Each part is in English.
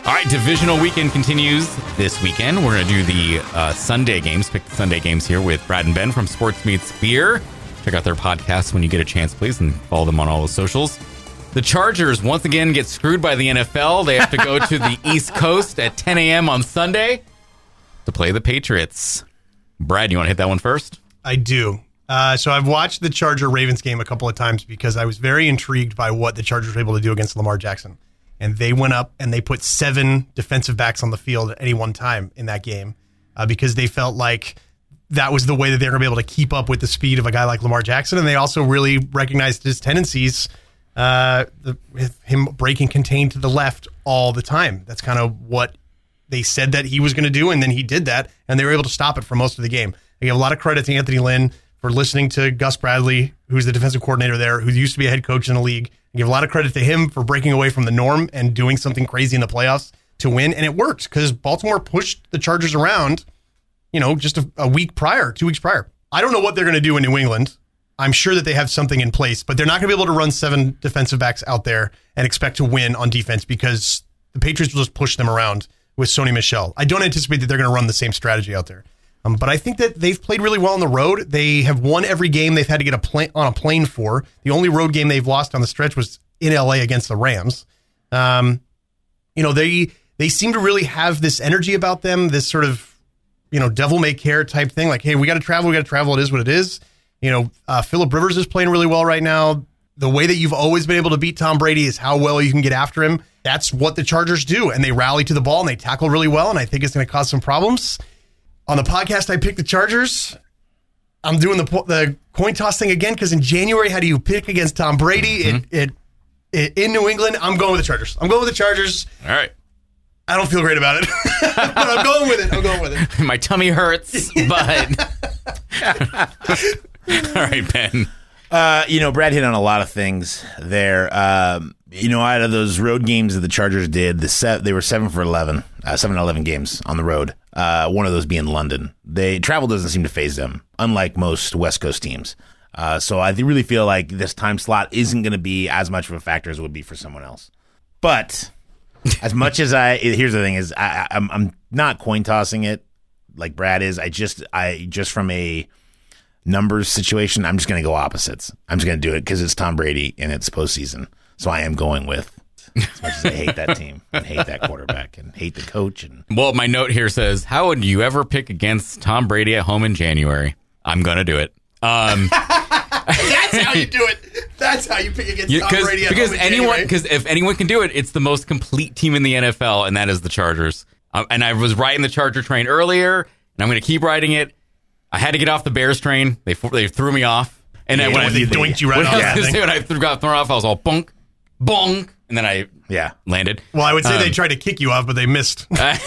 All right, divisional weekend continues this weekend. We're going to do the Sunday games, pick the Sunday games here with Brad and Ben from Sports Meets Beer. Check out their podcast when you get a chance, please, and follow them on all the socials. The Chargers once again get screwed by the NFL. They have to go to the East Coast at 10 a.m. on Sunday to play the Patriots. Brad, you want to hit that one first? I do. So I've watched the Charger-Ravens game a couple of times because I was very intrigued by what the Chargers were able to do against Lamar Jackson. And they went up and they put 7 defensive backs on the field at any one time in that game because they felt like that was the way that they were going to be able to keep up with the speed of a guy like Lamar Jackson. And they also really recognized his tendencies, with him breaking contained to the left all the time. That's kind of what they said that he was going to do, and then he did that, and they were able to stop it for most of the game. I give a lot of credit to Anthony Lynn for listening to Gus Bradley, who's the defensive coordinator there, who used to be a head coach in the league. I give a lot of credit to him for breaking away from the norm and doing something crazy in the playoffs to win. And it worked because Baltimore pushed the Chargers around, just a week prior, 2 weeks prior. I don't know what they're going to do in New England. I'm sure that they have something in place, but they're not going to be able to run 7 defensive backs out there and expect to win on defense because the Patriots will just push them around with Sony Michel. I don't anticipate that they're going to run the same strategy out there. But I think that they've played really well on the road. They have won every game they've had to get on a plane for. The only road game they've lost on the stretch was in LA against the Rams. They seem to really have this energy about them, this sort of, devil may care type thing. Like, hey, we got to travel. It is what it is. Phillip Rivers is playing really well right now. The way that you've always been able to beat Tom Brady is how well you can get after him. That's what the Chargers do. And they rally to the ball and they tackle really well. And I think it's going to cause some problems. On the podcast, I picked the Chargers. I'm doing the coin toss thing again because in January, how do you pick against Tom Brady? Mm-hmm. In New England, I'm going with the Chargers. All right. I don't feel great about it, but I'm going with it. My tummy hurts, but... All right, Ben. Brad hit on a lot of things there. Out of those road games that the Chargers did, they were 7 for 11, 7-11 games on the road. One of those being London. Travel doesn't seem to faze them, unlike most West Coast teams. So I really feel like this time slot isn't going to be as much of a factor as it would be for someone else. But as much as here's the thing is I'm not coin tossing it like Brad is. I just from a numbers situation, I'm just going to go opposites. I'm just going to do it because it's Tom Brady and it's postseason. So I am going with, as much as I hate that team and hate that quarterback and hate the coach. Well, my note here says, how would you ever pick against Tom Brady at home in January? I'm going to do it. That's how you do it. That's how you pick against Tom Brady at home in January. Because if anyone can do it, it's the most complete team in the NFL, and that is the Chargers. And I was riding the Charger train earlier, and I'm going to keep riding it. I had to get off the Bears train. They threw me off. And then when they doinked you right off. When I got thrown off, I was all bonk, bonk, and then I landed. Well, I would say they tried to kick you off, but they missed.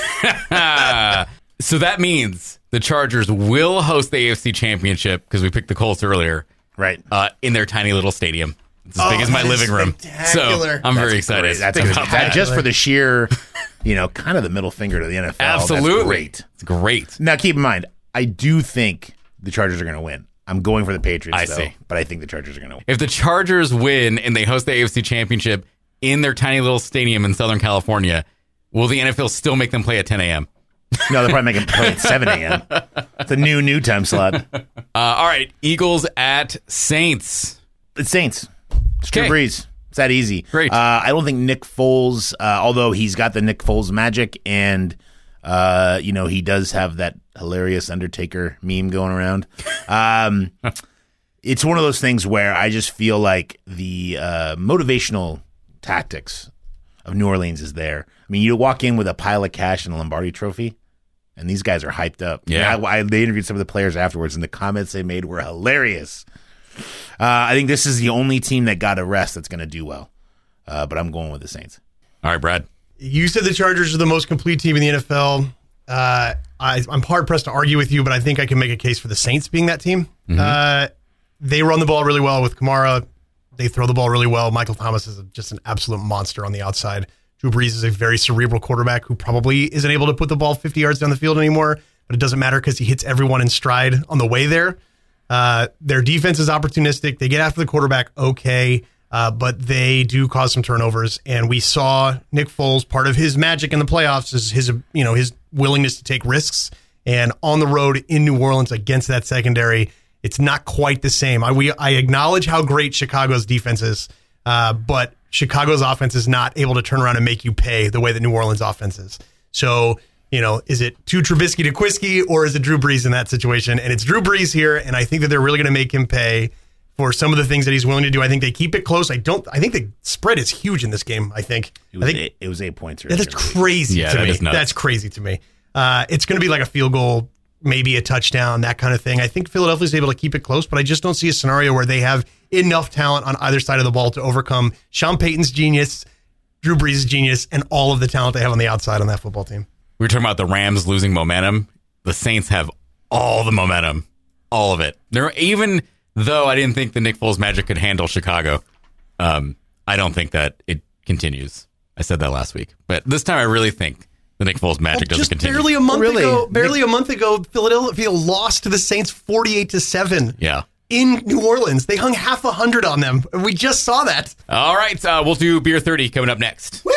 So that means the Chargers will host the AFC Championship because we picked the Colts earlier, right? In their tiny little stadium. It's as big as my living room. So I'm very excited. That's just for the sheer, kind of the middle finger to the NFL. Absolutely. That's great. It's great. Now, keep in mind, I do think the Chargers are going to win. I'm going for the Patriots, see. But I think the Chargers are going to win. If the Chargers win and they host the AFC Championship in their tiny little stadium in Southern California, will the NFL still make them play at 10 a.m.? No, they'll probably make them play at 7 a.m. It's a new time slot. All right, Eagles at Saints. It's Saints. It's Drew Brees. It's that easy. Great. I don't think Nick Foles, although he's got the Nick Foles magic and, he does have that hilarious Undertaker meme going around. It's one of those things where I just feel like the motivational tactics of New Orleans is there. I mean, you walk in with a pile of cash and a Lombardi trophy, and these guys are hyped up. Yeah. They interviewed some of the players afterwards, and the comments they made were hilarious. I think this is the only team that got a rest that's going to do well. But I'm going with the Saints. All right, Brad. You said the Chargers are the most complete team in the NFL. I'm hard-pressed to argue with you, but I think I can make a case for the Saints being that team. Mm-hmm. They run the ball really well with Kamara. They throw the ball really well. Michael Thomas is just an absolute monster on the outside. Drew Brees is a very cerebral quarterback who probably isn't able to put the ball 50 yards down the field anymore, but it doesn't matter because he hits everyone in stride on the way there. Their defense is opportunistic. They get after the quarterback okay. but they do cause some turnovers. And we saw Nick Foles, part of his magic in the playoffs is his willingness to take risks. And on the road in New Orleans against that secondary, it's not quite the same. I acknowledge how great Chicago's defense is, but Chicago's offense is not able to turn around and make you pay the way that New Orleans offense is. So, is it too Trubisky to Quisky, or is it Drew Brees in that situation? And it's Drew Brees here, and I think that they're really going to make him pay for some of the things that he's willing to do. I think they keep it close. I think the spread is huge in this game. It was 8 points. That's crazy to me. That's crazy to me. It's going to be like a field goal, maybe a touchdown, that kind of thing. I think Philadelphia's able to keep it close, but I just don't see a scenario where they have enough talent on either side of the ball to overcome Sean Payton's genius, Drew Brees' genius, and all of the talent they have on the outside on that football team. We were talking about the Rams losing momentum. The Saints have all the momentum, all of it. Even though I didn't think the Nick Foles magic could handle Chicago, I don't think that it continues. I said that last week, but this time I really think the Nick Foles magic doesn't continue. Barely a month ago, Philadelphia lost to the Saints 48-7. Yeah. In New Orleans. They hung half 100 on them. We just saw that. All right. We'll do Beer 30 coming up next.